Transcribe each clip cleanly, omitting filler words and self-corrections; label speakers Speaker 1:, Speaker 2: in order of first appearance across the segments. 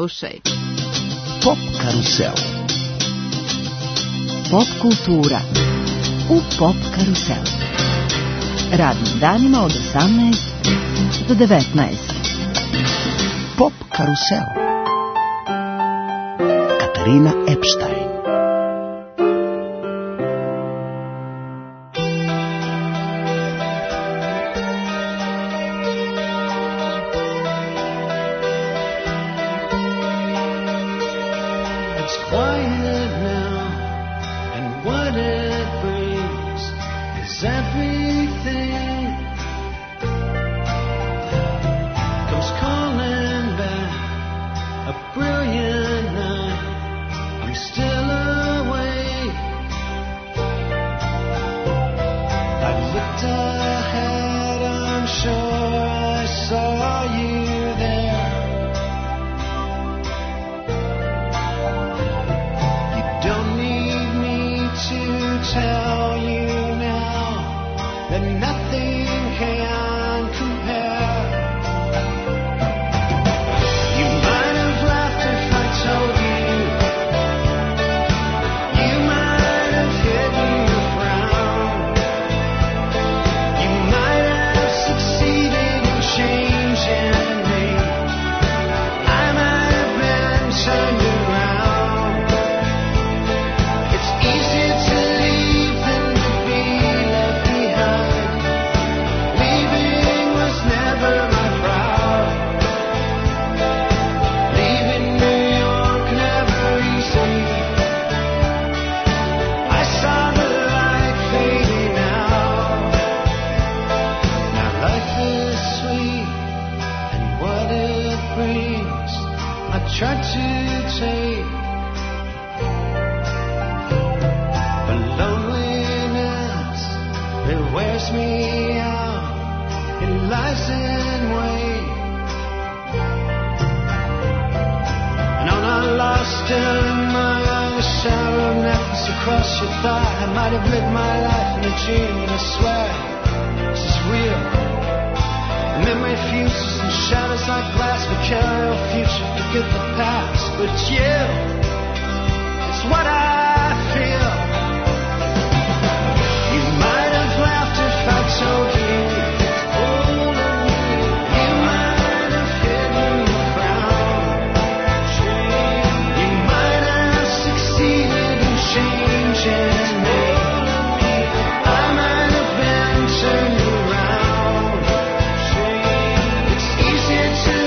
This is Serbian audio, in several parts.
Speaker 1: Slušaj.
Speaker 2: Pop karusel.
Speaker 3: Pop kultura u Pop karusel. Radnim danima od 18 do 19.
Speaker 2: Pop karusel. Katarina Epstein.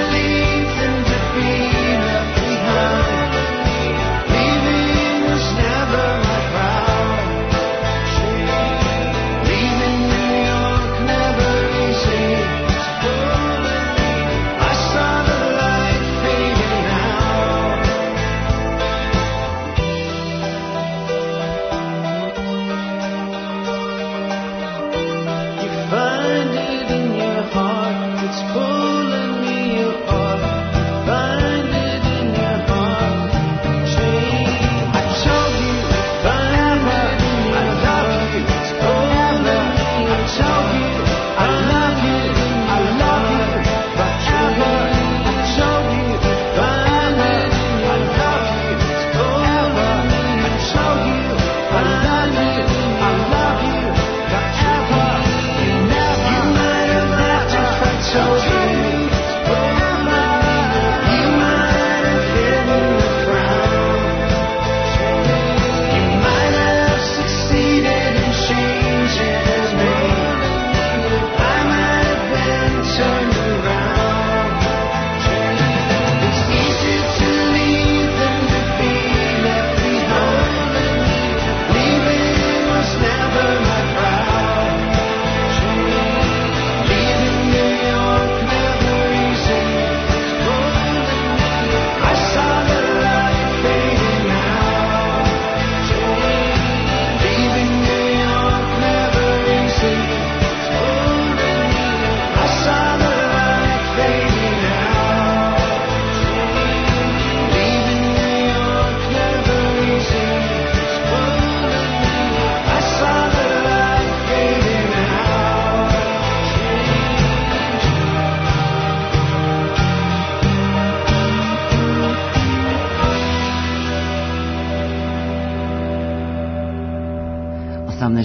Speaker 4: Leaving was never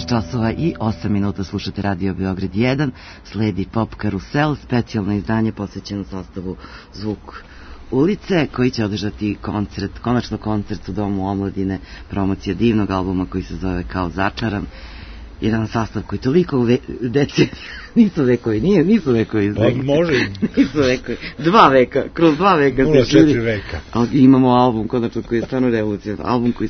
Speaker 3: časova i 8 minuta, slušate Radio Beograd 1, sledi Pop Karusel, specijalno izdanje posvećeno sastavu Zvuk ulice, koji će održati konačno koncert u Domu omladine, promocija divnog albuma koji se zove Kao začaran. Jedan sastav koji toliko nisu vekovi, nisu vekovi.
Speaker 1: Pa može.
Speaker 3: Nisu vekovi. 2 veka, kroz 2 veka.
Speaker 1: 0,4 veka.
Speaker 3: Ali imamo album, konačno, koji je stvarno revolucija. Album koji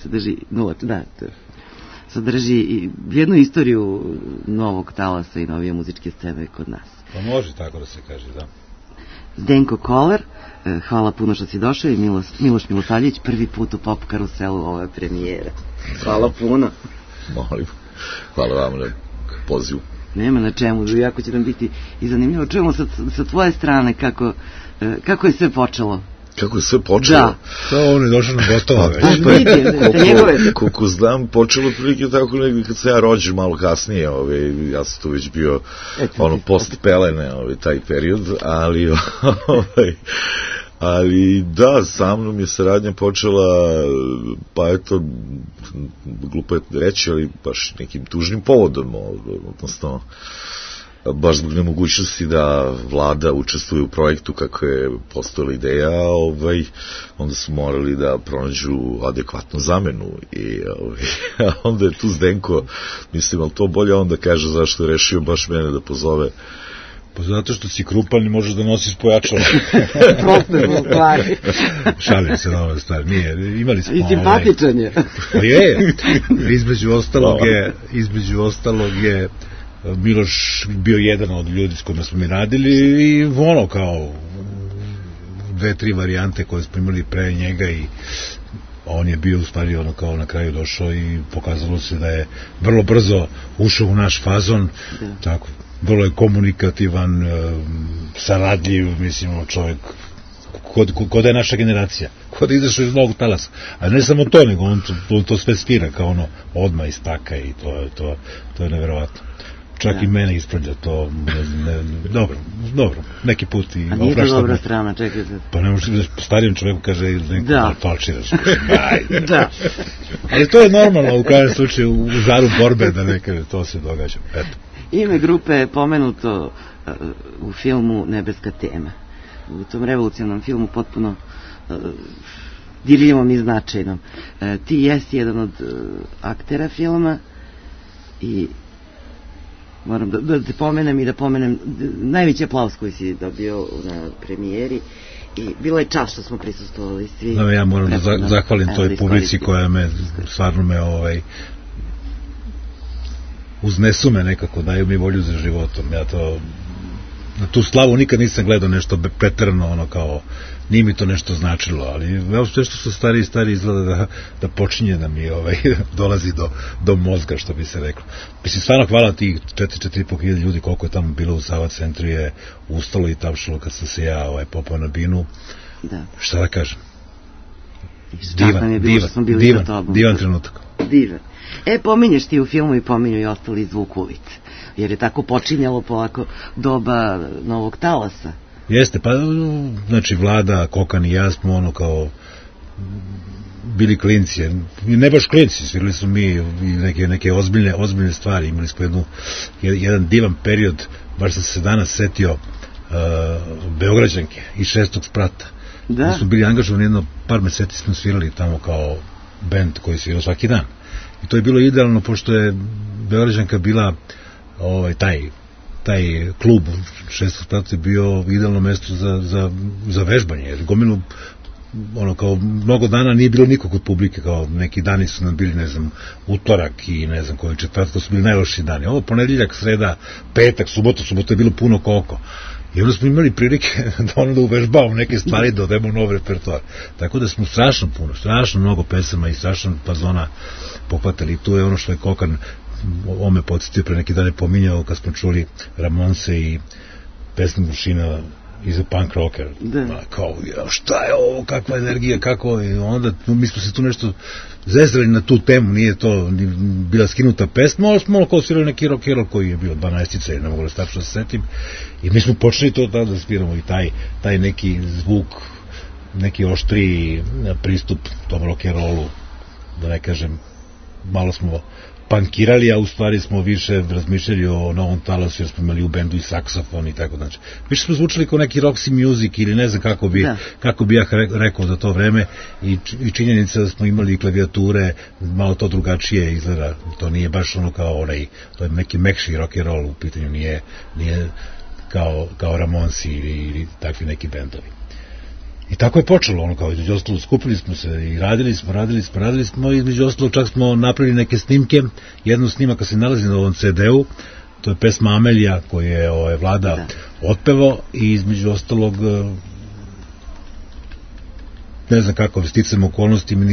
Speaker 3: sadrži jednu istoriju novog talasa i novije muzičke scene kod nas.
Speaker 1: Pa može tako da se kaže, da.
Speaker 3: Zdenko Kolar, hvala puno što si došao, i Miloš Milosavljević, prvi put u Pop Karuselu, ove premijere. Hvala puno.
Speaker 4: Molim. Hvala vam na pozivu.
Speaker 3: Nema na čemu, jako će nam biti i zanimljivo. Čujemo sa tvoje strane kako je sve počelo.
Speaker 4: Kako je sve počelo?
Speaker 3: Da.
Speaker 1: To on je došao na gotovo već.
Speaker 4: Koliko znam, počelo prilike tako nekako kad sam ja rođen malo kasnije, ja sam tu već bio post pelene, taj period, ali da, sa mnom je saradnja počela, pa eto, glupo je reći, ali baš nekim tužnim povodom, odnosno baš zbog nemogućnosti da vlada učestvuje u projektu kako je postojala ideja, onda su morali da pronađu adekvatnu zamenu i onda je tu Zdenko, mislim, ali to bolje onda kaže zašto je rešio baš mene da pozove.
Speaker 1: Pa zato što si krupan i možeš da nosiš pojačalo.
Speaker 3: Prostimo stvari.
Speaker 1: Šalim se na ove stvari. Nije, imali smo...
Speaker 3: I simpatičan je.
Speaker 1: Pa je. Između ostalog je Miloš bio jedan od ljudi s kojima smo mi radili i ono kao 2-3 varijante koje smo imali pre njega i on je bio u stvari ono kao na kraju došao i pokazalo se da je vrlo brzo ušao u naš fazon, tako, vrlo je komunikativan, saradljiv, mislim, čovjek kod je naša generacija, kod je izašao iz novog talasa, a ne samo to, nego on to sve svira kao ono odmah iz taka i to je neverovatno. Čak i mene ispravlja to, dobro, neki put i opraštam.
Speaker 3: A nije to dobra strana, čekaj se.
Speaker 1: Pa ne možeš da starijem čoveku kaže
Speaker 3: da
Speaker 1: falčiraš. Da. Ali to je normalno u krajem slučaju u žaru borbe, da ne kaže, to se događa. Eto.
Speaker 3: Ime grupe je pomenuto u filmu Nebeska tema. U tom revolucionarnom filmu potpuno dirljivom i značajnom. Ti jesi jedan od aktera filma i moram da te pomenem i da pomenem najveći aplauz koji si dobio na premijeri i bilo je čast što smo prisustvovali svi.
Speaker 1: Da, ja moram da zahvalim toj publici koja me stvarno uznesu me nekako, daju mi volju za životom. Ja to na tu slavu nikad nisam gledao nešto preterano, ono kao nije mi to nešto značilo, ali sve što su stari izgleda da počinje da mi dolazi do mozga, što bi se reklo. Mislim, stvarno hvala tih 4,5 hiljada ljudi koliko je tamo bilo u Sava centru, je ustalo i tapšalo kad sam se ja popao na binu.
Speaker 3: Da.
Speaker 1: Šta da kažem? Divan trenutak.
Speaker 3: Divan. Pominješ ti u filmu i pominju i ostali Zvuk ulice, jer je tako počinjalo polako doba novog talasa.
Speaker 1: Jeste, pa znači Vlada, Kokan i ja smo ono kao bili klinci, ne baš klinci, svirali smo mi neke ozbiljne stvari, imali smo jedan divan period, baš sam se danas setio Beograđanke i 6. sprata. Mi smo bili angažovani jedno par meseci, smo svirali tamo kao bend koji svirao svaki dan. I to je bilo idealno, pošto je Beograđanka bila taj klub 6. sprata je bio idealno mesto za vežbanje, jer gomilu ono kao mnogo dana nije bilo nikog od publike, kao neki dani su nam bili, ne znam, utorak i ne znam koji četvrtak su bili najlošiji dani. Ovo ponedeljak, sreda, petak, subota je bilo puno koliko. I onda smo imali prilike da uvežbavamo neke stvari, da odemo nov repertoar. Tako da smo strašno mnogo pesama i strašno fazona pohvatali. I tu je ono što je Kokan on me podsjetio pre neki dan je pominjao kad smo čuli Ramonse i pesmu Mušina iz Punk Rocker. Kao, šta je ovo, kakva energija, kako, i onda mi smo se tu nešto zezrali na tu temu, nije to bila skinuta pesma, ali smo kao svirali neki rock and roll koji je bio 12-ica, jer ne mogu da stačno se setim, i mi smo počeli to tada da sviramo i taj neki zvuk, neki oštriji pristup tom rock and rollu, da ne kažem, malo smo pankirali, a u stvari smo više razmišljali o Novom talasu, jer smo imali u bendu i saksofon i tako, znači. Više smo zvučali kao neki Roxy Music ili ne znam kako bi ja rekao za to vreme, i činjenica da smo imali i klavijature, malo to drugačije izgleda, to nije baš ono kao onaj, to je neki mekši rock and roll u pitanju, nije kao Ramonsi ili takvi neki bendovi. I tako je počelo, ono kao između ostalo, skupili smo se i radili smo, i između ostalo čak smo napravili neke snimke. Jednu snimaka se nalazi na ovom CD-u, to je pesma Amelija koju je Vlada otpevao, i između ostalog ne znam kako sticam okolnosti, mi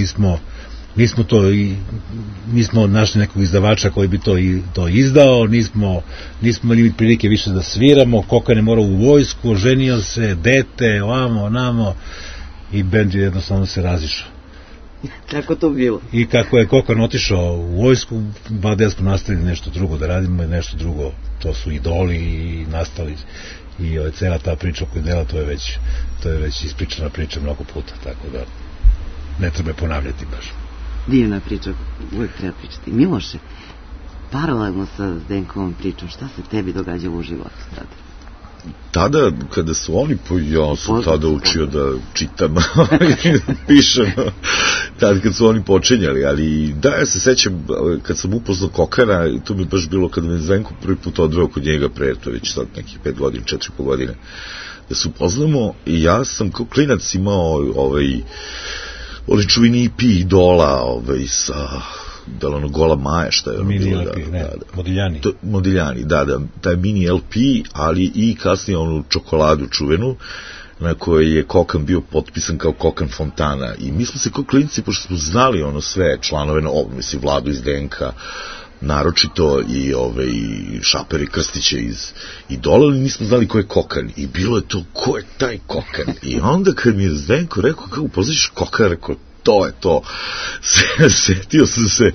Speaker 1: nismo našli nekog izdavača koji bi to izdao, nismo imali prilike više da sviramo, Kokan je morao u vojsku, ženio se, dete, ovamo, onamo, i bend je jednostavno se razišao.
Speaker 3: Kako to bilo? I
Speaker 1: kako je Kokan otišao u vojsku, Vlada ja smo nastavili nešto drugo da radimo, nešto drugo, to su Idoli i nastali, i cela ta priča koju dela, to je već ispričana priča mnogo puta, tako da ne treba ponavljati baš.
Speaker 3: Divna priča, uvijek treba pričati. Miloše, paralelno sa Zdenkovom pričom, šta se tebi događalo u životu tada?
Speaker 4: Tada, kada su oni, ja sam tada učio da čitam i pišem, tada kad su oni počinjali, ali da, ja se sećam, kad sam upoznao Kokana, i to mi baš bilo kada me Zdenko prvi put odveo kod njega pre, to je već sad nekih 5 godina, 4,5 godine, da se upoznamo, i ja sam kao klinac imao onaj čuveni EP Idola, sa da li ono Gola Maja, šta je ono
Speaker 1: mini
Speaker 4: bilo,
Speaker 1: LP, Modiljani.
Speaker 4: Modiljani, da, taj mini LP, ali i kasnije onu čokoladu čuvenu, na kojoj je Kokan bio potpisan kao Kokan Fontana, i mi smo se kao klinici, pošto smo znali ono sve članove, mislim Vladu iz Denka, naročito i Šaper i Krstiće iz Idola, ali nismo znali ko je Kokan, i bilo je to, ko je taj Kokan, i onda kad mi je Zdenko rekao, kako upoznaš Kokan, rekao, to je to, setio sam se,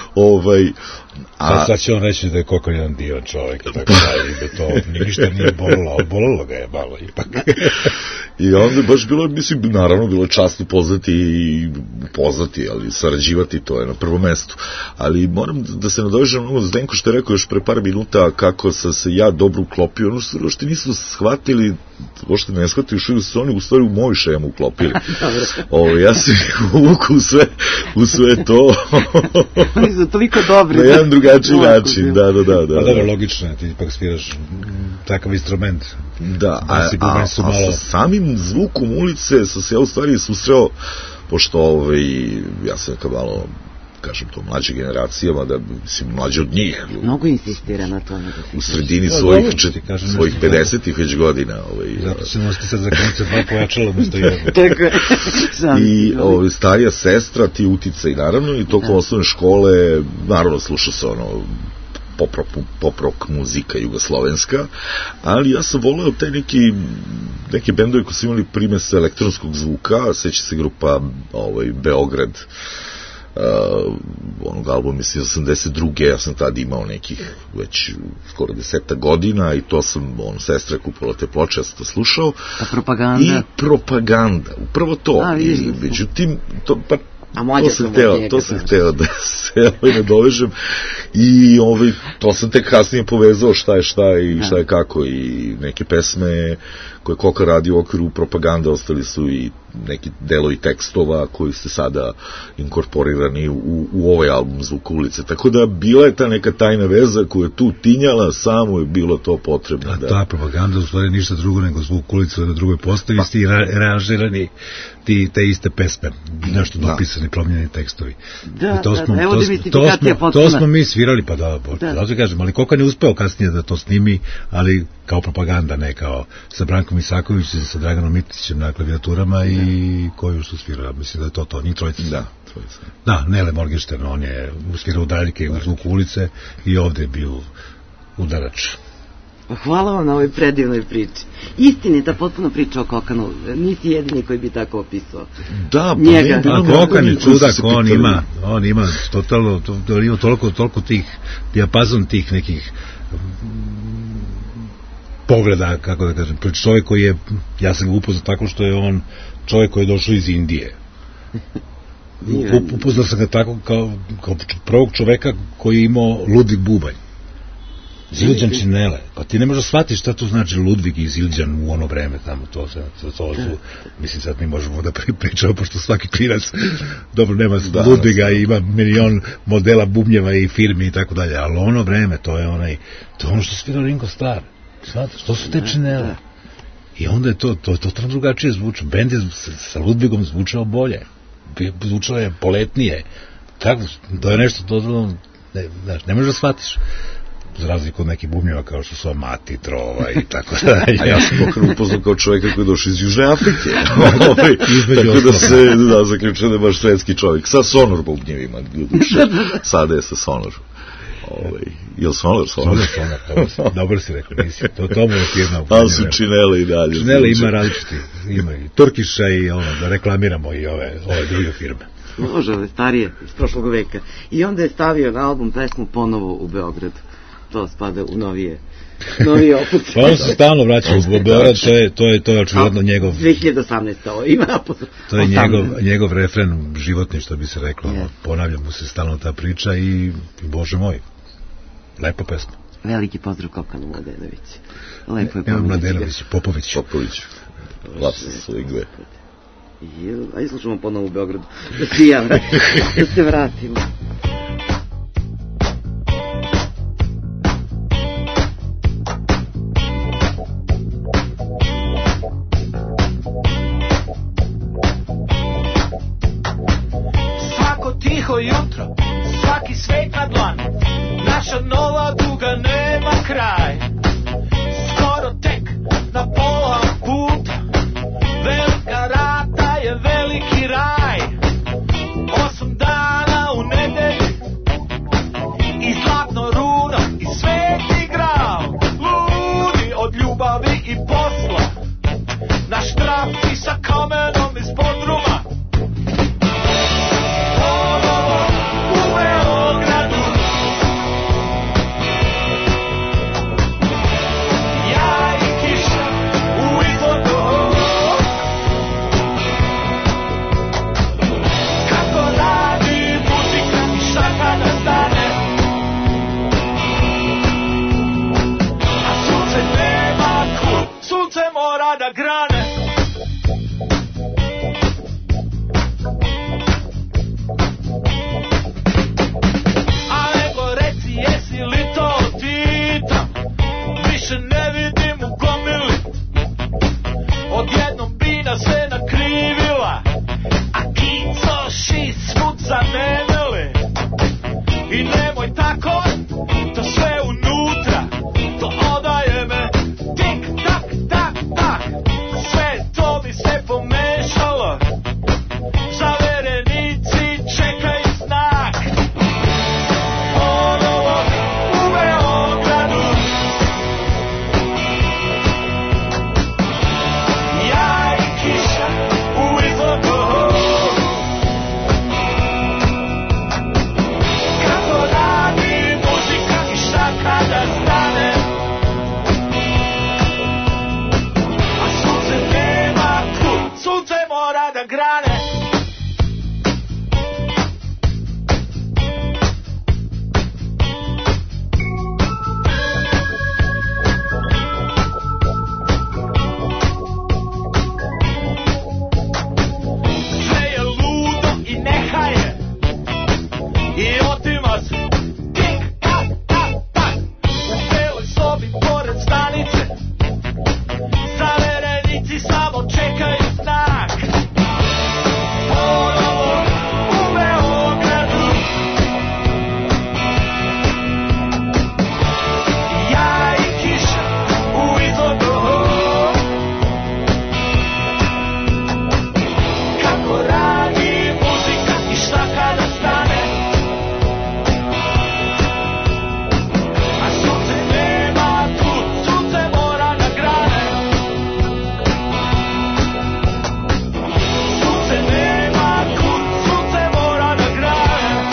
Speaker 1: sad će on reći da je Kokan jedan divan čovjek, tako da to ništa nije bolelo ga je malo ipak.
Speaker 4: I onda baš bilo, mislim, naravno bilo čast upoznati, ali sarađivati, to je na prvom mestu. Ali moram da se nadovežem ono Zdenko što je rekao još pre par minuta, kako sam se ja dobro uklopio, ono što nisu shvatili, uopšte ne shvatili, što su oni u stvari u moj šemu uklopili. Ja sam uvukao u sve to.
Speaker 3: Oni su toliko dobri.
Speaker 4: Na jedan drugačiji način, da.
Speaker 1: Pa dobro, logično je, ti ipak sviraš takav instrument.
Speaker 4: Da, a sa samim zvukom ulice sam se ja u stvari susreo, pošto ja sam kao malo, kažem to, mlađe generacijama, da mislim mlađe od njih.
Speaker 3: Mnogo insistira na tome.
Speaker 4: U sredini svojih 50-ih već godina.
Speaker 1: Zato se nositi sad za koncert dva pojačala umesto jedno.
Speaker 4: I starija sestra, ti uticaj naravno, i tokom osnovne škole, naravno slušao se pop-rock muzika jugoslovenska, ali ja sam voleo te neke bendove koji su imali primese elektronskog zvuka, seća se grupa Beograd, onog albuma, mislim, 82. Ja sam tada imao nekih već skoro 10 godina, i to sam, sestra je kupila te ploče, ja sam to slušao.
Speaker 3: A propaganda?
Speaker 4: I propaganda, upravo to. Međutim, to sam hteo da se nadovežem, i to sam tek kasnije povezao šta je kako, i neke pesme koje Koka radi u okviru propagande, ostali su i neki delovi tekstova koji ste sada inkorporirani u ovaj album Zvuk ulice, tako da bila je ta neka tajna veza koja je tu tinjala, samo je bilo to potrebno.
Speaker 1: Ta propaganda u stvari ništa drugo nego Zvuk ulice na drugoj postavi, i reažirani te iste pesme, nešto dopisani, promijenjeni tekstovi. To smo mi svirali, pa da kažem, ali Kokan je uspeo kasnije da to snimi, ali kao propaganda, ne kao sa Brankom Isakovićem, sa Draganom Mitićem na klavijaturama, i koju su svirali, mislim da je to, njih trojica. Da, Nele Morgenstern, on je svirao udaljike u Zvuku ulice, i ovde je bio udarač.
Speaker 3: Hvala vam na ovoj predivnoj priči. Istinita potpuno priča o Kokanu. Nisi jedini koji bi tako opisao.
Speaker 4: Da,
Speaker 3: njega.
Speaker 1: Kokan je čudak, on ima toliko tih dijapazon tih nekih pogleda, kako da kažem, čovjek koji je, ja sam ga upoznao tako što je on čovjek koji je došao iz Indije. upoznao sam ga tako kao prvog čoveka koji je imao Ludvig Bubanj. Zildjan Činele. Pa ti ne možeš shvatiti šta to znači Ludvig i Zildjan u ono vreme tamo. To su, mislim, sad mi možemo da pričamo, pošto svaki klinac dobro nema Ludviga i ima milion modela bubnjeva i firmi i tako dalje, ali ono vreme, to je ono što svirao Ringo Starr. Shvataš, to su te Činele. I onda je to drugačije zvučao. Bend je sa Ludvigom zvučao bolje. Zvučao je poletnije. Tako, to je nešto totalno, ne možeš da shvatiš. Za razliku od nekih bubnjeva kao što su Mati, Trova i tako dalje.
Speaker 4: A ja sam pokrenu upoznao kao čovjeka koji je došao iz Južne Afrike. Tako da se zaključuje da je baš svetski čovjek. Sa sonor bubnjevima. Sada je sa sonor. Jel sonor?
Speaker 1: Dobro si rekao, nisi. To mu je firma.
Speaker 4: Ali su Činele i dalje.
Speaker 1: Činele ima različiti. Ima i Turkiša i da reklamiramo i ove druge firme.
Speaker 3: Može, ove starije, iz prošlog veka. I onda je stavio na album pesmu Ponovo u Beogradu. To spada u novije oput.
Speaker 1: Pa on se stalno vraća u Beograd, to je očigledno njegov...
Speaker 3: 2018. ovo ima.
Speaker 1: To je njegov refren životni, što bi se reklo. Ponavlja mu se stalno ta priča i bože moj, lepa pesma.
Speaker 3: Veliki pozdrav Kokanu Mladenović. Lepo je
Speaker 1: pomenuti. Mladenović, Popović.
Speaker 4: Lapsus lingve.
Speaker 3: Ajde slušamo Ponovo u Beogradu. Da se vratimo.
Speaker 5: Tiho jutro, svaki svet na dlanu, naša nova duga nema kraj. Skoro tek na pola puta, velika rata je veliki raj. 8 dana u nedelji i zlatno runo i sveti gral. Ludi od ljubavi i posla, naš trafi sa kamenom iz podruma. Da grane. A nego reci, jesi li to ti tam? Više ne vidim u gomili. Odjednom bi nas sve nakrivila, a kicoši svud zamenili. I nemoj tako, to sve unutra, to odaje me tik tak tak tak. Sve to mi se pomešalo, zaverenici čekaju znak. Ponovo u Beogradu, ja i kiša u izlogu. Kako radi muzika i šta kada stane, a sunce nema kud, sunce mora da grane. Sve je ludo i nehaje i otima se tik tak tak tak. U beloj sobi pored stanice zaverenici samo čekaju znak. Ponovo u Beogradu, ja i kiša u izlogu. Kako radi muzika i šta kada stane, a sunce nema kud, sunce mora da grane. Sunce nema kud, sunce mora da grane.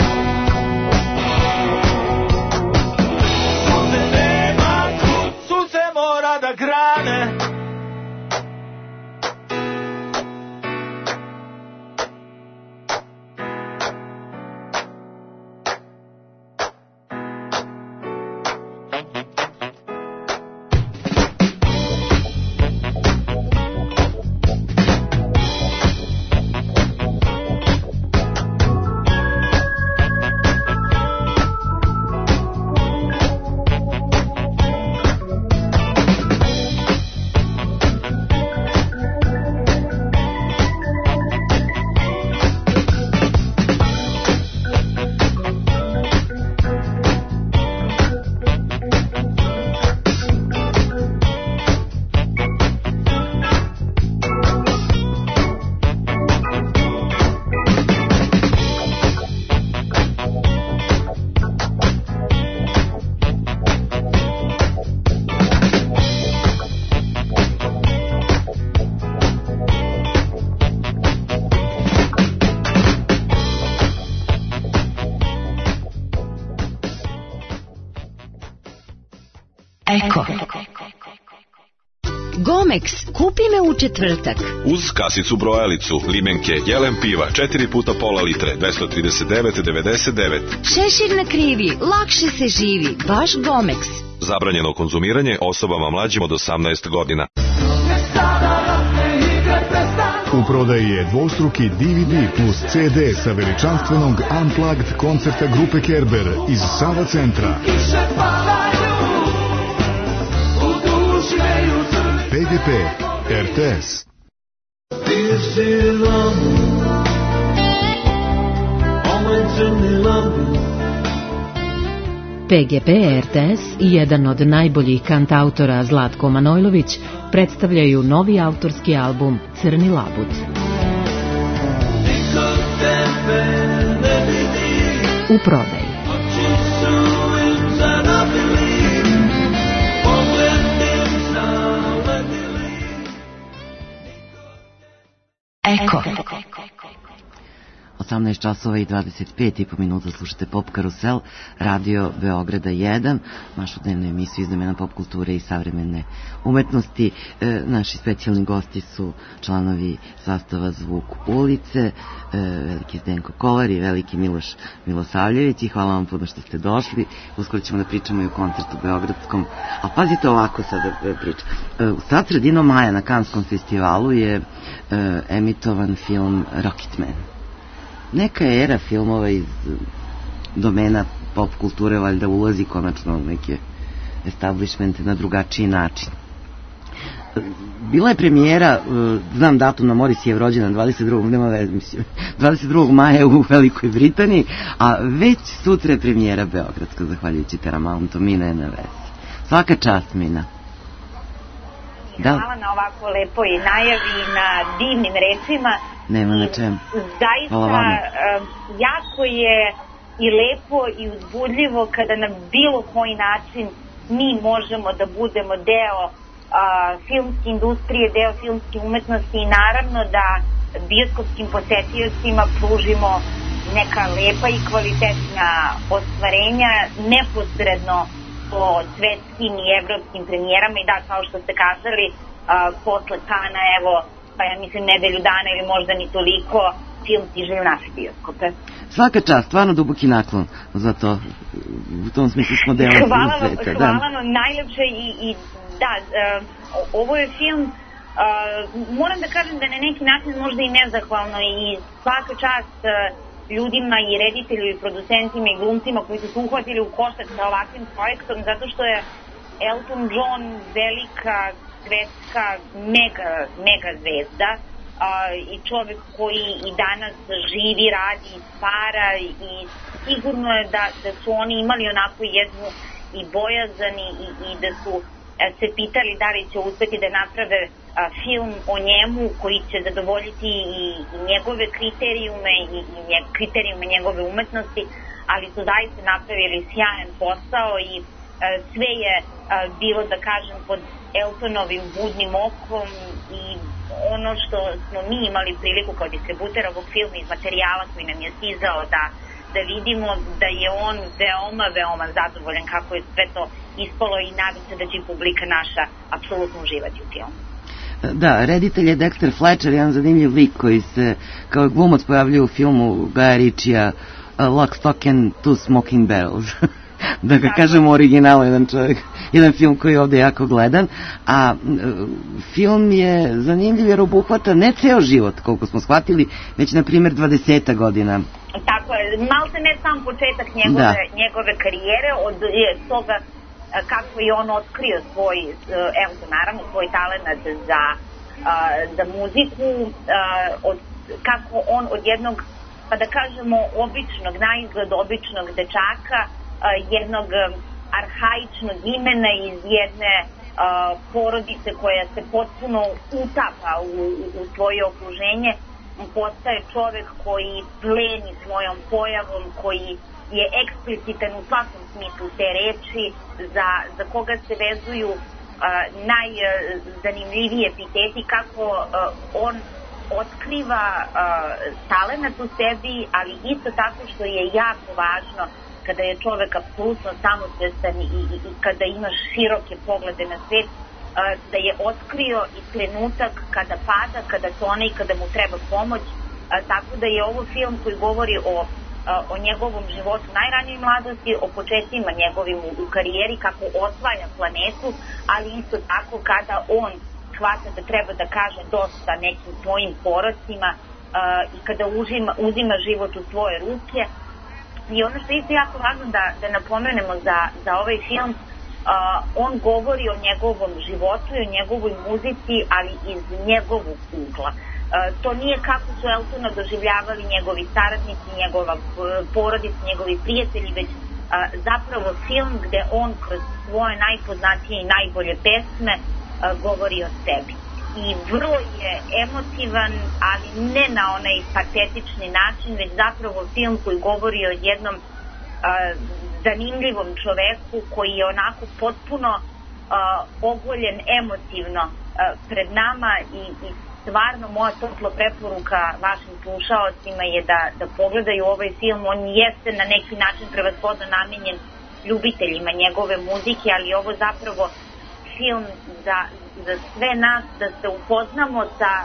Speaker 5: Sunce nema kud, sunce mora da grane.
Speaker 6: Gomex, kupi me u četvrtak.
Speaker 7: Uz kasicu brojalicu, limenke, jelen piva, 4 puta pola litre, 239,99.
Speaker 6: Šešir na krivi, lakše se živi, baš Gomex.
Speaker 7: Zabranjeno konzumiranje osobama mlađim od 18 godina.
Speaker 8: U prodaji je dvostruki DVD plus CD sa veličanstvenog Unplugged koncerta grupe Kerber iz Sava centra. PGP RTS.
Speaker 9: PGP RTS i jedan od najboljih kantautora Zlatko Manojlović predstavljaju novi autorski album Crni labud. U prodaji.
Speaker 6: Eko.
Speaker 3: 18 časova i 25 i po minuta slušate Pop Karusel, Radio Beograda 1, našu dnevnu emisiju iz domena pop kulture i savremene umetnosti. Naši specijalni gosti su članovi sastava Zvuk ulice, veliki Zdenko Kolar i veliki Miloš Milosavljević, i hvala vam puno što ste došli. Uskoro ćemo da pričamo i o koncertu beogradskom, a pazite ovako sada priča. U sad sredinom maja na Kanskom festivalu je emitovan film Rocketman. Neka era filmova iz domena pop kulture valjda ulazi konačno u neke establishmente na drugačiji način. Bila je premijera, znam datum, na Morisijev rođendan 22. maja u Velikoj Britaniji, a već sutra je premijera beogradska, zahvaljujući Teramauntu. Mina je na vezi. Svaka čast, Mina.
Speaker 10: Hvala na ovako lepoj najavi i na divnim rečima.
Speaker 3: Nema na čemu.
Speaker 10: Zaista jako je i lepo i uzbudljivo kada na bilo koji način mi možemo da budemo deo filmske industrije, deo filmske umetnosti i naravno da bioskopskim posetiocima pružimo neka lepa i kvalitetna ostvarenja neposredno po svetskim i evropskim premijerama. I da, kao što ste kazali, posle Kana, evo, pa ja mislim nedelju dana ili možda ni toliko, film stiže u naše bioskope.
Speaker 3: Svaka čast, stvarno duboki naklon za to. U tom smislu smo deo sveta.
Speaker 10: Hvala vam najlepše i da, ovo je film, moram da kažem da na neki način možda i nezahvalno, i svaka čast ljudima i reditelju i producentima i glumcima koji su se uhvatili u koštac sa ovakvim projektom, zato što je Elton John velika svetska mega zvezda i čovjek koji i danas živi, radi, stvara, i sigurno je da su oni imali onako jednu i bojazan i da su se pitali da li će uspeti da naprave film o njemu koji će zadovoljiti i njegove kriterijume i kriterijume njegove umetnosti, ali su zaista napravili sjajan posao i sve je bilo, da kažem, pod Eltonovim budnim okom, i ono što smo mi imali priliku kao distributer ovog filma iz materijala koji nam je stizao da vidimo da je on veoma zadovoljan kako je sve to ispalo, i nadam se da će publika naša apsolutno uživati u filmu.
Speaker 3: Da, reditelj je Dexter Fletcher, jedan zanimljiv lik koji se kao glumac pojavljuje u filmu Gaja Ritchija Lock, Stock and Two Smoking Barrels. Da ga kažemo originalu, jedan film koji je ovde jako gledan, a film je zanimljiv jer obuhvata ne ceo život, koliko smo shvatili, već na primjer 20 godina.
Speaker 10: Tako je, malte ne sam početak njegove karijere, od toga kako je on otkrio svoj, naravno, svoj talent za muziku, kako on od jednog, pa da kažemo, običnog, naizgled običnog dečaka, jednog arhaičnog imena iz jedne porodice koja se potpuno utapa u svoje okruženje, postaje čovek koji pleni svojom pojavom, koji je eksplicitan u svakom smislu te reči, za koga se vezuju najzanimljivije epiteti, kako on otkriva talenat u sebi, ali isto tako što je jako važno, kada je čovek apsolutno samosvestan i kada imaš široke poglede na svet, da je otkrio i trenutak kada pada, kada tone i kada mu treba pomoć, tako da je ovo film koji govori o njegovom životu najranijoj mladosti, o početcima njegovim u karijeri, kako osvaja planetu, ali isto tako kada on shvata da treba da kaže dosta nekim svojim porocima i kada uzima život u svoje ruke. I ono što je isto jako važno da napomenemo za ovaj film, on govori o njegovom životu i o njegovoj muzici, ali iz njegovog ugla. To nije kako su Eltona doživljavali njegovi saradnici, njegova porodica, njegovi prijatelji, već zapravo film gde on kroz svoje najpoznatije i najbolje pesme govori o sebi. I vrlo je emotivan, ali ne na onaj patetični način, već zapravo film koji govori o jednom zanimljivom čoveku koji je onako potpuno ogoljen emotivno pred nama i stvarno moja topla preporuka vašim slušaocima je da pogledaju ovaj film. On jeste na neki način prevashodno namenjen ljubiteljima njegove muzike, ali ovo zapravo film za sve nas da se upoznamo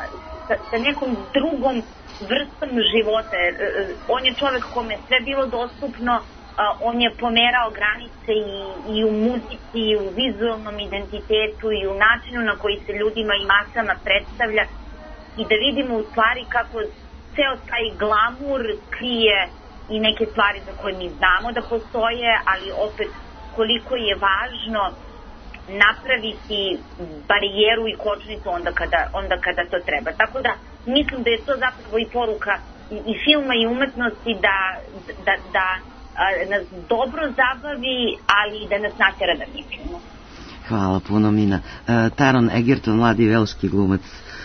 Speaker 10: sa nekom drugom vrstom života. On je čovek kome sve bilo dostupno, on je pomerao granice i u muzici, i u vizualnom identitetu, i u načinu na koji se ljudima i masama predstavlja, i da vidimo u stvari kako ceo taj glamur krije i neke stvari za koje mi znamo da postoje, ali opet koliko je važno napraviti barijeru i kočnicu onda kada to treba. Tako da mislim da je to zapravo i poruka i filma i umetnosti da nas dobro zabavi, ali da nas natjera da mislimo.
Speaker 3: Hvala puno, Mina. Taron Egerton, mladi velški glumac,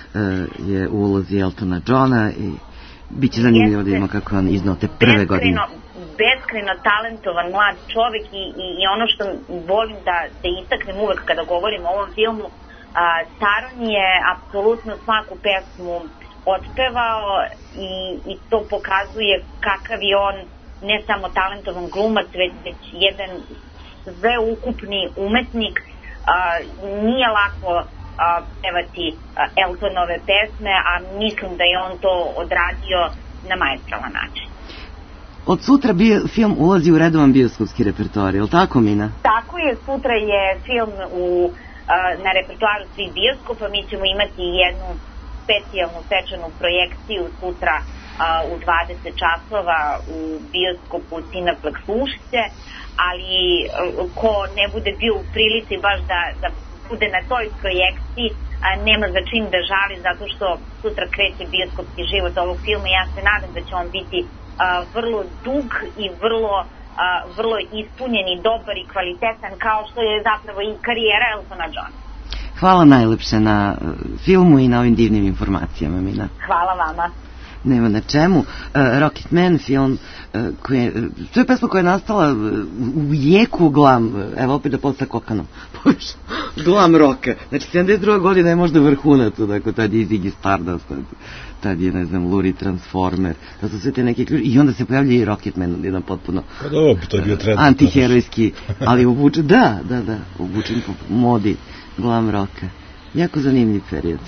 Speaker 3: je u ulozi Eltona Johna i bit će zanimljivo da imamo kako on iznao te prve godine.
Speaker 10: Beskrajno talentovan mlad čovek i ono što volim da istaknem uvek kada govorim o ovom filmu, Taron je apsolutno svaku pesmu otpevao i to pokazuje kakav je on ne samo talentovan glumac, već jedan sveukupni umetnik. Nije lako pevati Eltonove pesme, a mislim da je on to odradio na maestralan način.
Speaker 3: Od sutra film ulazi u redovan bioskopski repertoar, je li tako, Mina?
Speaker 10: Tako je, sutra je film na repertoaru svih bioskopa. Mi ćemo imati jednu specijalnu svečanu projekciju sutra u 20 časova u bioskopu Cineplex Ušće, ali ko ne bude bio u prilici baš da bude na toj projekciji, nema za čim da žali, zato što sutra kreće bioskopski život ovog filma i ja se nadam da će on biti vrlo dug i vrlo ispunjen i dobar i kvalitetan, kao što je zapravo i karijera Eltona Johna.
Speaker 3: Hvala najlepše na filmu i na ovim divnim informacijama, Mina.
Speaker 10: Hvala vama.
Speaker 3: Nema na čemu. Rocketman, film to je pesma koja je nastala u jeku glam, evo opet da posle kokanom glam roka, znači 72. godina je možda vrhunac, dakle tad je Ziggy Stardust, tad je, ne znam, Luri Transformer, to su sve te neke ključe, i onda se pojavlja i Rocketman, jedan potpuno antiherojski, ali obučen, obučen po modi glam roka. Jako zanimljiv period.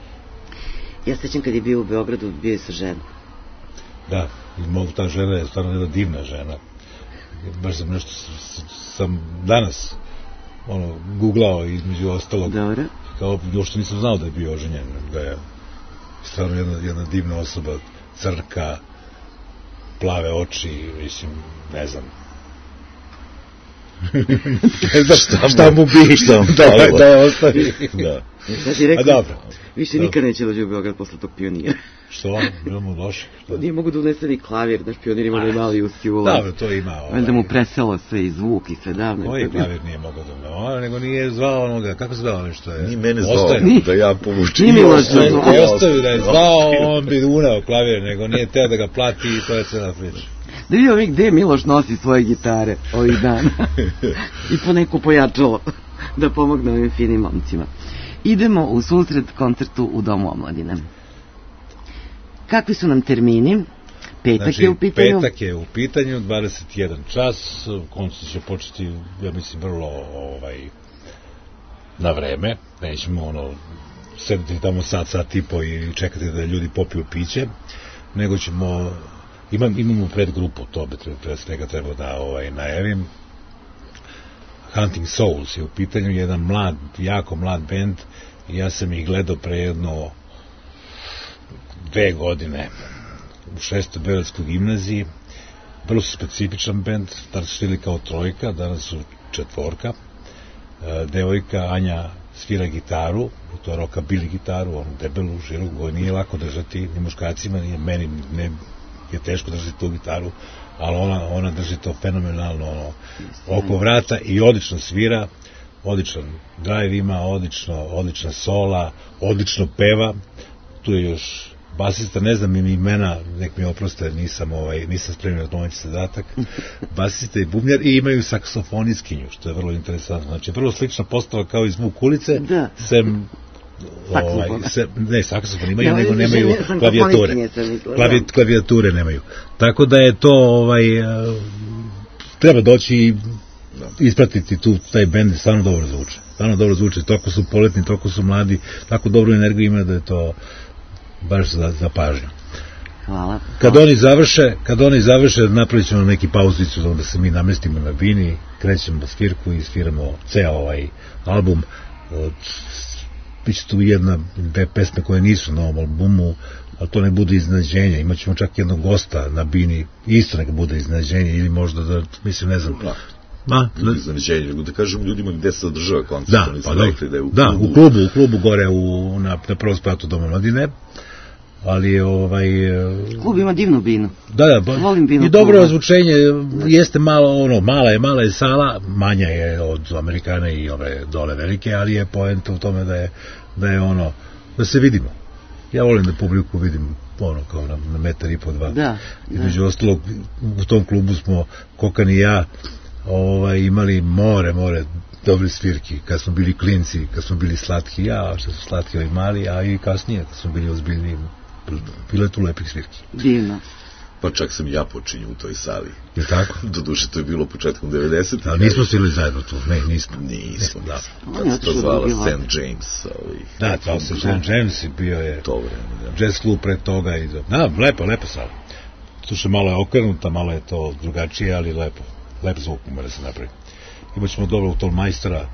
Speaker 3: Ja sećam kad je bio u Beogradu, bio je sa ženom.
Speaker 1: Da, ta žena je stvarno jedna divna žena. Baš sam nešto sam danas googlao između ostalog.
Speaker 3: Dobro.
Speaker 1: Kao što nisam znao da je bio oženjen, da je stvarno jedna divna osoba, crka, plave oči, mislim, ne znam. Ne znam šta mu bi, da ostavi. Da.
Speaker 3: Znači, rekao, više nikad neće dođe u Beograd posle tog Pionira.
Speaker 1: Što? Bilo mu došli?
Speaker 3: Nije mogu da unese ni klavir, naš Pionir ima da imali uski ulaz.
Speaker 1: Da, to ima.
Speaker 3: Da mu preselo sve i zvuk i sve davno.
Speaker 1: Koji klavir nije mogao da nego nije zvao onoga, kako se zvao nešto je?
Speaker 4: Nije mene zvao, da ja povučim.
Speaker 3: Nije Miloš zvao.
Speaker 1: Ostavio da je zvao, on bi unao klavir, nego nije teo da ga plati i to je sve na priča.
Speaker 3: Da vidimo mi gde Miloš nosi svoje gitare ovih dana. I po neko pojačalo da pomogne ovim finim momcima. Idemo u susret koncertu u Domu omladine. Kakvi su nam termini? Petak je u pitanju?
Speaker 1: Petak je u pitanju, 21 čas, koncert će početi, ja mislim, vrlo na vreme, nećemo sedeti tamo sat i po i čekati da ljudi popiju piće, nego ćemo, imamo predgrupu, to bi pre svega trebao da najavim. Hunting Souls je u pitanju, jedan jako mlad bend, i ja sam ih gledao pre jedno 2 godine u 6. Beogradskoj gimnaziji. Vrlo su specifičan bend, tada su štili kao trojka, danas su 4. Devojka Anja svira gitaru, to je rockabilly gitaru, onu debelu, široku, koju nije lako držati, ni muškacima, ni meni je teško držati tu gitaru, ali ona drži to fenomenalno oko vrata i odlično svira, odličan drive ima, odlična sola, odlično peva. Tu je još basista, ne znam im imena, nek mi oproste, nisam spremio od domaći zadatak, basista i bubnjar, i imaju saksofonistkinju, što je vrlo interesantno. Znači, vrlo slična postava kao iz Vuk ulice, sem ne, saksofon imaju, nego nemaju klavijature. Klavijature nemaju. Tako da je to, treba doći i ispratiti taj bend, stvarno dobro zvuče. Toliko su poletni, toliko su mladi, tako dobru energiju imaju da je to baš za pažnju.
Speaker 3: Hvala.
Speaker 1: Kad oni završe, napravit ćemo neki pauzicu da se mi namestimo na bini, krećemo svirku i sviramo ceo album. Biće tu dve pesme koje nisu na ovom albumu, ali to ne bude iznenađenje. Imaćemo čak jednog gosta na bini, isto neka bude iznenađenje, ili možda mislim, ne znam.
Speaker 4: Iznenađenje, da kažem ljudima gde se održava koncert.
Speaker 1: Da, u klubu gore na prvom spratu Doma Mladine, ali je
Speaker 3: klub ima divnu binu.
Speaker 1: Da, i dobro ozvučenje, jeste mala je sala, manja je od Amerikane i ove dole velike, ali je poenta u tome da je da se vidimo. Ja volim da publiku vidim kao na 1,5 2 metra. Između ostalog, u tom klubu smo, Kokan i ja, imali more dobri svirki, kad smo bili klinci, kad smo bili slatki, što su slatki ovi mali, a i kasnije, kad smo bili ozbiljni, bilo je tu lepih svirki.
Speaker 3: Divno.
Speaker 4: Pa čak sam ja počinju u toj sali.
Speaker 1: Je tako?
Speaker 4: Doduše, to je bilo početkom 90.
Speaker 1: Ali nismo svirali zajedno tu, nismo.
Speaker 4: Kad se to zvala St. James.
Speaker 1: Da, to se St. James i bio je jazz klub pre toga. Lepa sala. Slušaj, malo je okrenuta, malo je to drugačije, ali lep zvuk mora se napraviti. Imaćemo dobro u tol majstora,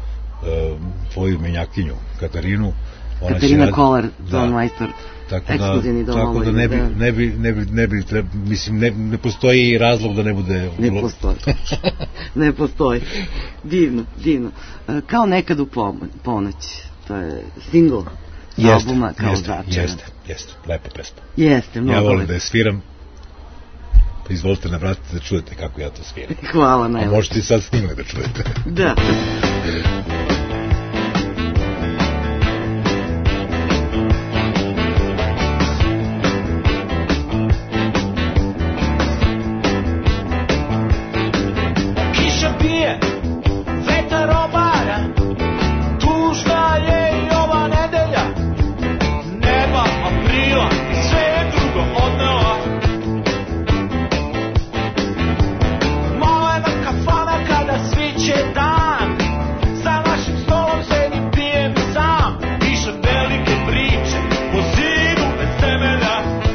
Speaker 1: tvoju menjakinju, Katarinu.
Speaker 3: Katarina Kolar, ton majstor, ekskluzivni dom.
Speaker 1: Tako da ne bi mislim, ne postoji razlog da ne bude...
Speaker 3: Ne postoji. Divno. Kao nekad u ponoć. To je single albuma Kao Zračana.
Speaker 1: Jeste, lepa pesma.
Speaker 3: Jeste, mnogo.
Speaker 1: Ja volim da je sviram. Izvolite navratiti da čujete kako ja to sviram.
Speaker 3: Hvala najbolje.
Speaker 1: A možete i sad snimak da čujete.
Speaker 3: Da.
Speaker 5: Kiša pije, vetar obara, tužna je i ova nedelja, neba aprila, sve je drugo odnela. Dan, za našim stolom sedim, pijem sam, pišem velike priče po zidu bez temelja.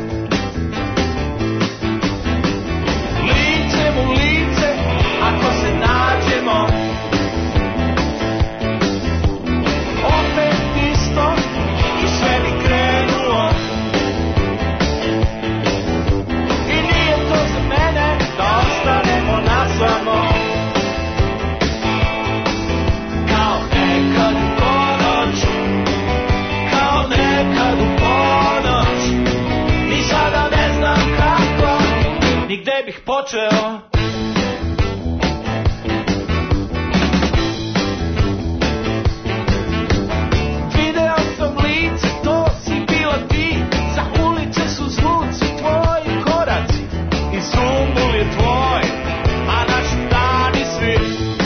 Speaker 5: Licem u lice, ako se nađemo, opet isto i sve mi krenulo. I nije to za mene da ostanemo nasamo. Gde bih počeo? Video sam lice, to si bila ti, za ulice su zvuci tvoji koraci i sumbul je tvoj, a naši dani svi.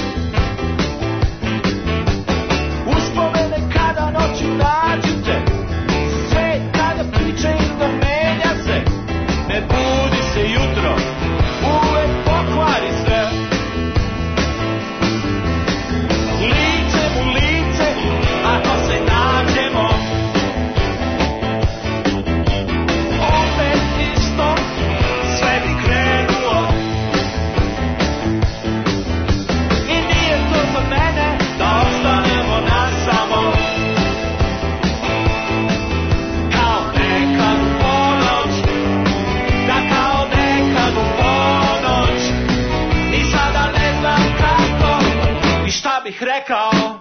Speaker 5: Uspomene kada noći nađu te, sve kada pričaju da menja se, ne budi bih rekao.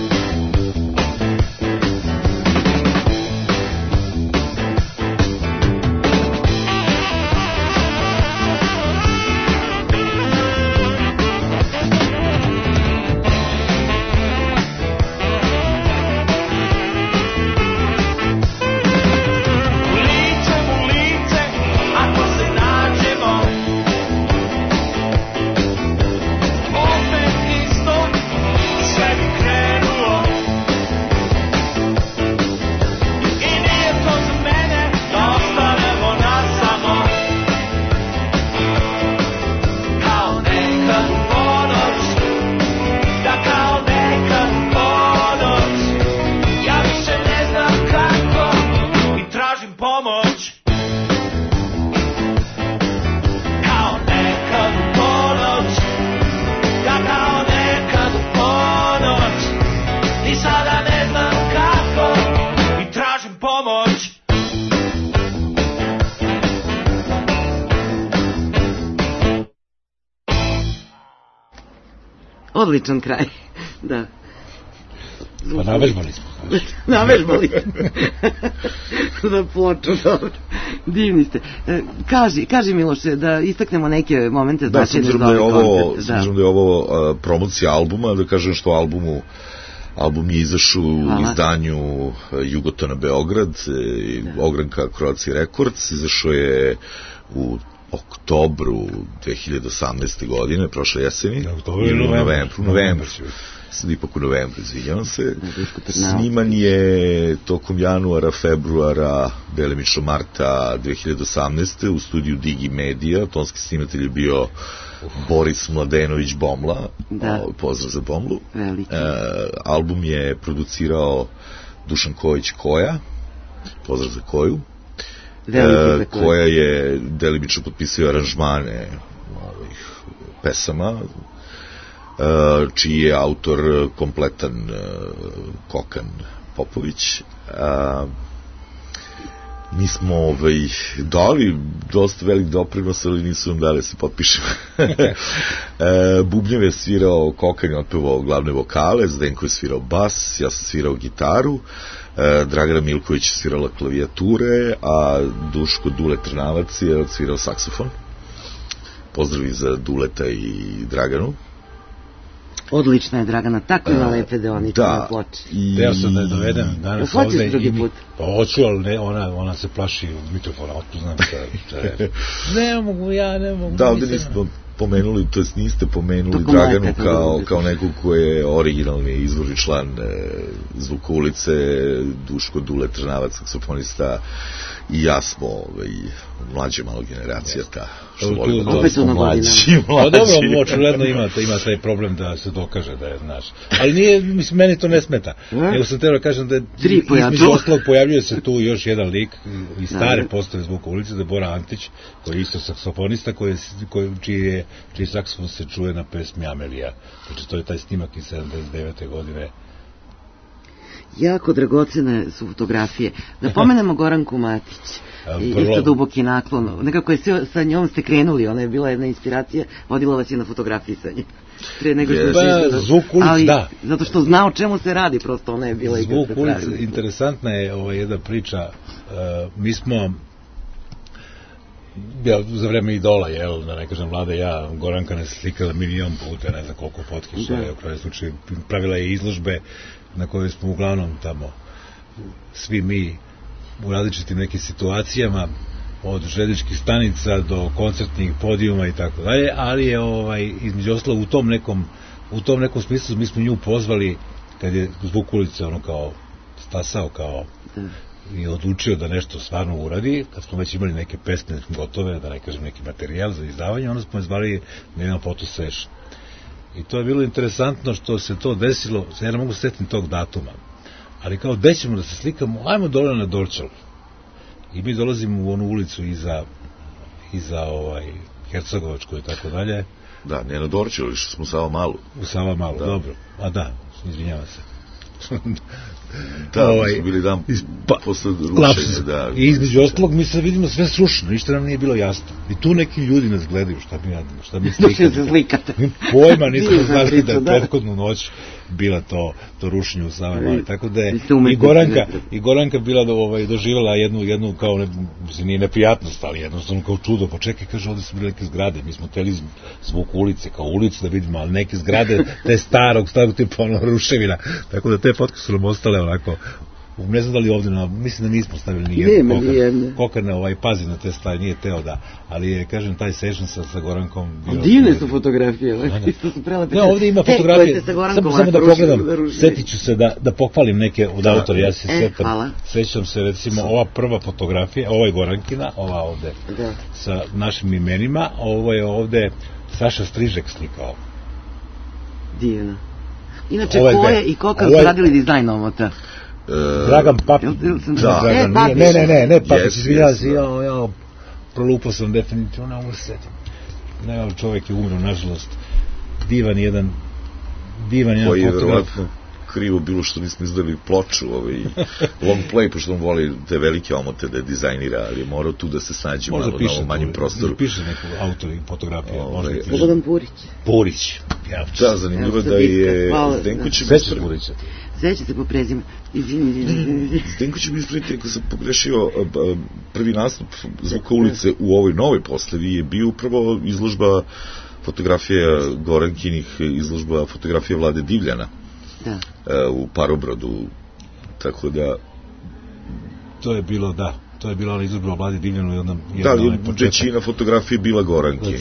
Speaker 3: Odličan kraj, da.
Speaker 1: Pa navežbali smo.
Speaker 3: Navežbali smo. Za ploču, dobro. Divni ste. Kaži Miloše, da istaknemo neke momente značajne za ovaj koncert.
Speaker 4: Da, s obzirom da je ovo promocija albuma, da kažem što album je izašao u izdanju Jugotona Beograd, ogranka Croatia Records, izašao je u oktobru 2018. godine, prošle jeseni, ili u novembru, sad ipak u novembru, izvinjavam se. Sniman je tokom januara, februara, delimično marta 2018. u studiju Digi Media, tonski snimatelj je bio Boris Mladenović Bomla, pozdrav za Bomlu. Album je producirao Dušan Kojić Koja, pozdrav za Koju. Koja je delimično potpisao aranžmane ovih pesama, čiji je autor kompletan Kokan Popović. Mi smo dali dosta velik doprinos, ali nisu nam dali se potpišemo. Bubnjev je svirao Kokan, je otpevao glavne vokale, Zdenko je svirao bas, ja sam svirao gitaru, Dragana Milković je svirala klavijature, a Duško Dule Trnavac je svirao saksofon. Pozdravi za Duleta i Draganu.
Speaker 3: Odlična je Dragana, tako ima lepe deonice na ploči.
Speaker 1: Teo sam da je dovedem danas ovde.
Speaker 3: Hoćeš drugi put?
Speaker 1: Pa hoću, ali ona se plaši mikrofona, otpoznam se. Ne mogu.
Speaker 4: Da, ovde nismo pomenuli, to jest niste pomenuli Draganu kao nekog ko je originalni izvorni član Zvuka ulice, Duško Dule Trnavac, saksofonista, i ja smo mlađa malo generacija ta, što volimo da smo mlađi.
Speaker 1: Pa dobro, očigledno ima taj problem da se dokaže da je naš. Ali nije, mislim, meni to ne smeta. Nego sam trebao da kažem da između ostalog pojavljuje se tu još jedan lik iz stare postave Zvuka ulice, da je Bora Antić, koji je isto saksofonista, čiji saksofon se čuje na pesmi Amelija. Znači, to je taj snimak iz 79. godine.
Speaker 3: Jako dragocene su fotografije. Da pomenemo Goranku Matić. Isto duboki naklon. Nekako je sve sa njom ste krenuli, ona je bila jedna inspiracija, vodila vas je na fotografisanje. Pre nego što
Speaker 1: Zvuk ulic, da.
Speaker 3: Zato što zna o čemu se radi, prosto ona je bila i
Speaker 1: Zvuk ulic, interesantna je jedna priča. Mi smo za vreme Idola, da ne kažem Vlada, Goranka nas slikala milion puta, ne znam koliko fotki su, u kraju slučaju pravila je izložbe na kojoj smo uglavnom tamo svi mi u različitim nekim situacijama, od željezničkih stanica do koncertnih podijuma i tako dalje, ali je između ostalog u tom nekom smislu mi smo nju pozvali kad je Zvuk ulice kao stasao kao i odlučio da nešto stvarno uradi, kad smo već imali neke pesme gotove, da ne kažem neki materijal za izdavanje, onda smo je zvali na jedan foto session. I to je bilo interesantno što se to desilo, ja ne mogu setiti tog datuma, ali kao gde ćemo da se slikamo, ajmo dole na Dorčal. I mi dolazimo u onu ulicu iza Hercegovačku i tako dalje.
Speaker 4: Da, ne na Dorčal, što smo u Savamalu.
Speaker 1: U Savamalu, dobro. A da, izvinjavam se.
Speaker 4: Da, mi smo bili dan posle rušenja, da.
Speaker 1: I između ostalog mi sad vidimo sve srušeno, ništa nam nije bilo jasno. I tu neki ljudi nas gledaju, šta mi
Speaker 3: slikate.
Speaker 1: Pojma, nismo znali da je prethodnu noć bila to rušenje u Savoj Maloj, tako da je i Goranka bila doživjela jednu kao, nije neprijatnost, ali jednostavno kao čudo, pa čekaj, kaže, ovde su bile neke zgrade, mi smo teli zvuk ulice, kao ulicu da vidimo, ali neke zgrade, te starog tipa ruševina, tako da te fotke su nam ostale onako, ne znam da li ovde, mislim da nismo stavili nijedno. Kokar ne pazi na te stvari, nije teo da, ali je, kažem, taj session sa Gorankom bio...
Speaker 3: Divne su fotografije, isto su prelepe.
Speaker 1: Ne, ovde ima fotografije, samo da pogledam, setit ću se da pohvalim neke od autora, ja se sećam se, recimo, ova prva fotografija, ova je Gorankina, ova ovde, sa našim imenima, ovo je ovde Saša Strižek slikao.
Speaker 3: Divno. Inače, ko je i Kokar su radili dizajn omota?
Speaker 1: Dragan Papić. Ne, Papić, izvinjava se, ja prolupao sam definitivno, ne mogu se setim. Ne, čovjek je umro, nažalost, divan jedan
Speaker 4: koji je
Speaker 1: fotograf.
Speaker 4: verovatno krivo bilo što nismo izdali ploču, long play, pošto on voli te velike omote da je dizajnira, ali je morao tu da se snađe malo na ovom manjem prostoru.
Speaker 1: Piše neko autor i fotografija.
Speaker 3: Slobodan
Speaker 1: Purić.
Speaker 4: Da, zanimljivo da je Zdenko će
Speaker 3: Sveća se po prezime.
Speaker 4: Zdenko će mi ispraviti, ako sam pogrešio, prvi nastup Zvuka ulice u ovoj novoj postavi je bio upravo izložba fotografija Gorankinih, izložba fotografija Vlade Divljana u Parobrodu, tako da...
Speaker 1: To je bilo, to je bila izložba Vlade Divljanu i onda...
Speaker 4: Da, ali većina fotografije je bila Goranke.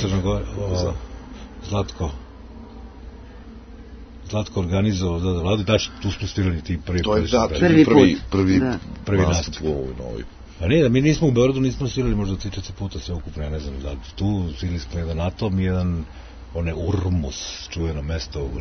Speaker 1: Zlatko organizovao za Vladu, tu smo svirali ti prvi
Speaker 4: nastup u ovoj novoj.
Speaker 1: A ne, mi nismo u Beogradu, nismo svirali možda 3-4 puta sve ukupno, ja ne znam, tu svirali smo jedan Atom, jedan Urmus, čuveno mesto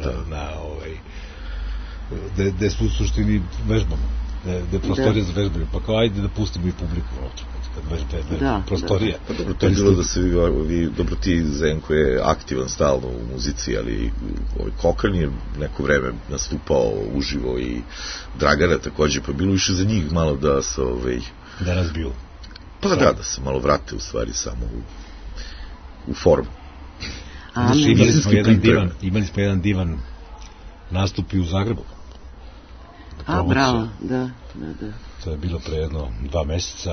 Speaker 1: gde smo u suštini vežbamo, gde prostorija za vežbanje, pa kao ajde da pustimo i publiku prostorija.
Speaker 4: To je bilo da se vi, dobro ti Zenko je aktivan stalno u muzici, ali Kokran je neko vreme nastupao uživo i Dragana takođe, pa bilo više za njih malo da se
Speaker 1: da razbiju.
Speaker 4: Pa da se malo vrate u stvari samo u formu.
Speaker 1: Imali smo jedan divan nastup i u Zagrebu.
Speaker 3: Bravo, da.
Speaker 1: To je bilo pre jedno 2 meseca.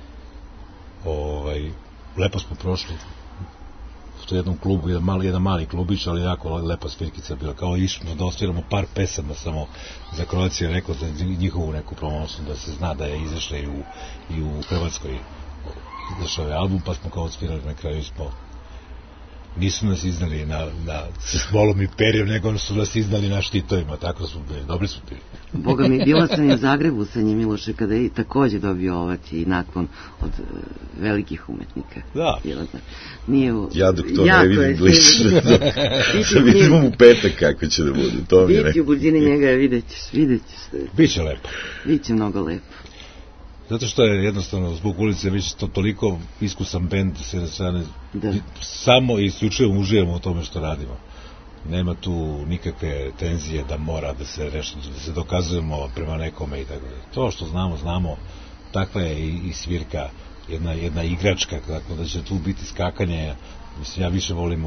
Speaker 1: Lepo smo prošli u jednom klubu, jedan mali klubić, ali jako lepa svirkica bila, kao išmo da osviramo par pesama samo za Kroacija, rekao za njihovu neku promociju, da se zna da je izašla i u Hrvatskoj izašao je album, pa smo kao osvirali, na kraju nisu nas iznali sa Smolom i Perijom, nego su nas iznali na štitovima, tako su bili, dobri su bili.
Speaker 3: Boga mi, bila sam i u Zagrebu sa njim, Miloše, kada je takođe dobio ovac i naklon od velikih umetnika.
Speaker 1: Da.
Speaker 4: Ja dok to ne vidim lično, da vidimo u petak kako će da bude.
Speaker 3: Biti u blizini njega, vidjet ćeš.
Speaker 1: Biće lepo.
Speaker 3: Biće mnogo lepo.
Speaker 1: Zato što je jednostavno Zvuk ulice već toliko iskusan bend samo i isključivo uživamo u tome što radimo. Nema tu nikakve tenzije da mora da se dokazujemo prema nekome i tako da. To što znamo, takva je i svirka, jedna igračka, tako da će tu biti skakanje. Mislim, ja više volim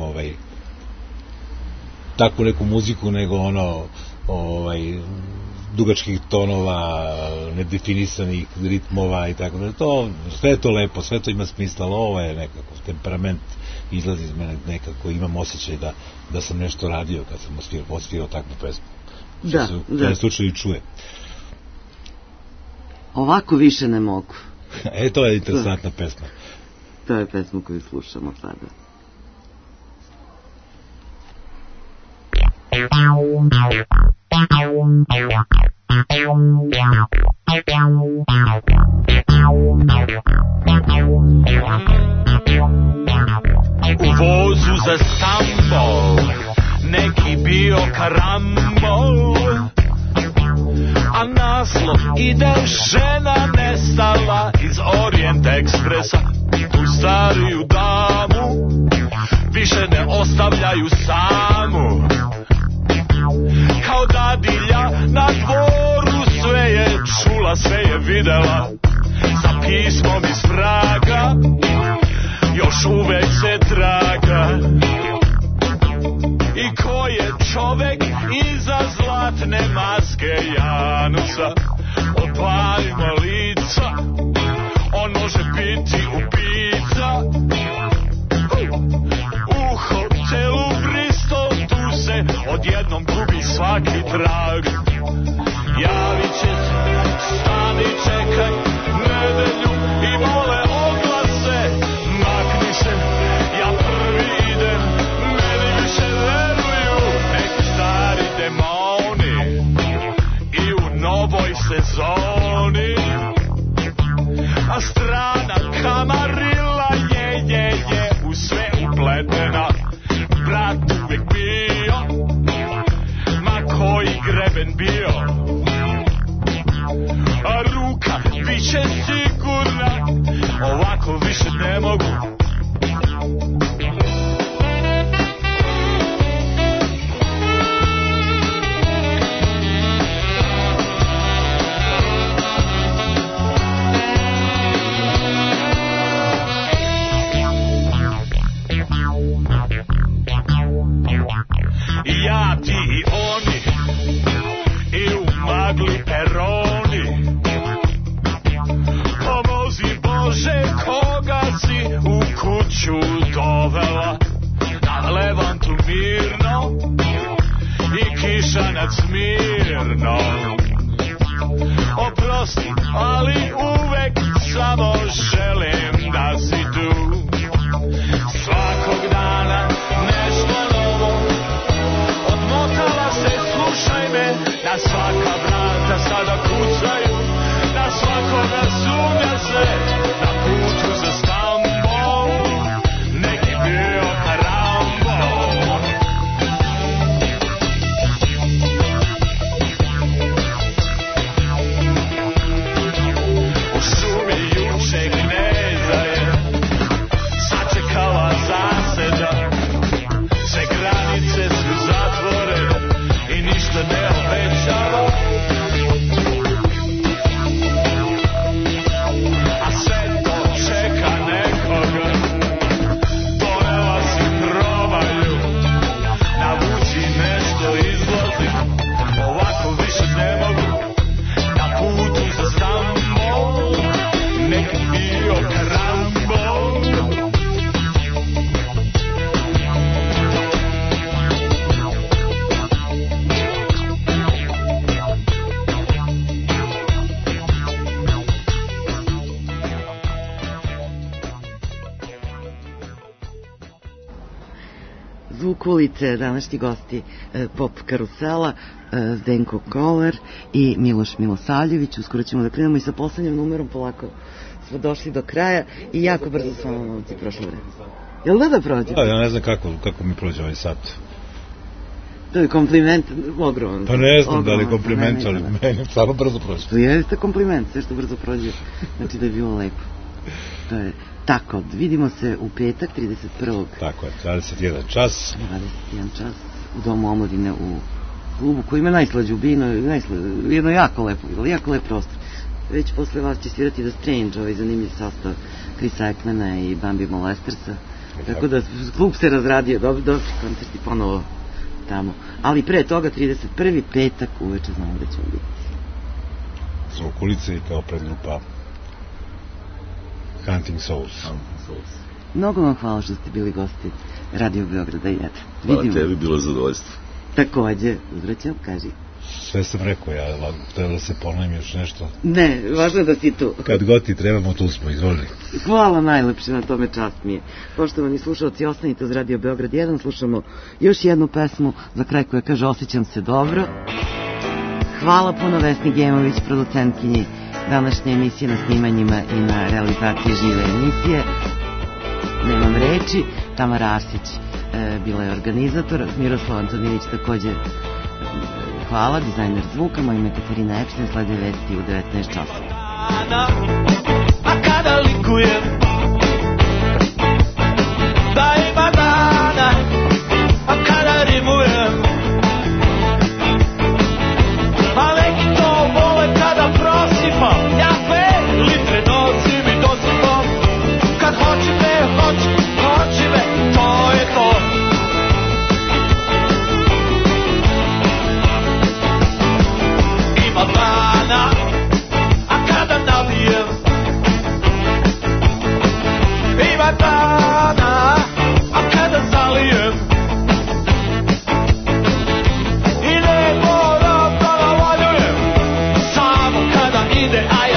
Speaker 1: takvu neku muziku nego dugačkih tonova, nedefinisanih ritmova i tako da. Sve je to lepo, sve to ima smisla, ali ovo je nekako temperament, izlazi iz mene nekako, imam osjećaj da sam nešto radio kad sam osvirao takvu pesmu.
Speaker 3: Da.
Speaker 1: U slučaju čuje.
Speaker 3: Ovako više ne mogu.
Speaker 1: To je interesantna pesma.
Speaker 3: To je pesma koju slušamo sada.
Speaker 5: U vozu za Stambol neki bio karambol, a naslov ide žena nestala iz Orient Ekspresa. Tu stariju damu više ne ostavljaju samu, kao dadilja na dvoru sve je videla, sa pismom iz Praga, još uvek se traga. I ko je čovek iza zlatne maske Janusa, opalimo lica, on može biti ubica. U hotelu Bristol tu se odjednom gubi svaki trag. Javit će se, stani, čekaj nedelju i mole oglase. Makni se, ja prvi idem, meni više veruju neki stari demoni. I u novoj sezoni, a strana kamarila je u sve upletena. Brat uvijek bio, ma koji greben bio, a ruka biće sigurna, ovako više ne mogu. Ja, ti i oni, i u magli peroni. Pomozi Bože, koga si u kuću dovela, na Levantu mirno i kiša nad Smirno. Oprosti, ali uvek samo želim da si tu. Svakog dana nešto novo, odmotala se, slušaj me, na svaka vrata sada kucaju, na svakoga sumnja se, na putu za Stambol, neki bio karambol. U šumi juče kneza je sačekala zaseda, sve granice su zatvorene i ništa ne obećava. A sve to čeka nekoga, donela si probaju, navuči nešto izlazi, ovako više ne mogu, na putu za Stambol, neki bio karambol.
Speaker 3: Zvuk ulice, današnji gosti Pop karusela, Zdenko Kolar i Miloš Milosavljević. Uskoro ćemo da krenemo i sa poslednjim numerom, polako smo došli do kraja i jako brzo smo vam ovdje prošlo vreme. Jel da prođe?
Speaker 1: Ja ne znam kako mi prođe ovaj sat.
Speaker 3: To je kompliment ogroman.
Speaker 1: Pa ne znam da li kompliment, ali meni stvarno brzo prođe.
Speaker 3: To jeste kompliment, sve što brzo prođe, znači da je bilo lepo. To je tako, vidimo se u petak 31.
Speaker 1: Tako je, 21 čas.
Speaker 3: 21 čas u Domu omladine u klubu koji ima najslađu binu, jedno jako lep prostor. Već posle vas će svirati The Strange, ovaj zanimljiv sastav Chrisa Ekmana i Bambi Molestersa. Tako da klub se razradio, dobri koncerti ponovo tamo. Ali pre toga 31. petak uveče znamo da ćemo biti.
Speaker 1: Zvuk ulice i kao predgrupa Hunting Souls.
Speaker 3: Mnogo vam hvala što ste bili gosti Radio Beograda 1.
Speaker 4: Hvala tebi, bilo zadovoljstvo.
Speaker 3: Takođe, uzvraćam, kaži.
Speaker 1: Sve sam rekao, ja treba da se ponovim još nešto.
Speaker 3: Ne, važno da si tu.
Speaker 1: Kad god ti trebamo, tu smo, izvoli.
Speaker 3: Hvala najlepše, na tome čast mi je. Poštovani slušalci, ostanite uz Radio Beograd 1, slušamo još jednu pesmu za kraj koja kaže Osjećam se dobro. Hvala puno Vesni Gemović, producentkinji današnje emisije na snimanjima i na realizaciji žive emisije. Nemam reči. Tamara Arsić bila je organizator, Miroslav Antonijević takođe hvala, dizajner zvuka, moje ime Katarina Epštajn, slede vesti u 19 časova.
Speaker 5: A kada likujem da ima dana, a kada rimujem, a neki to vole kada prosipam, ja ajde, ajde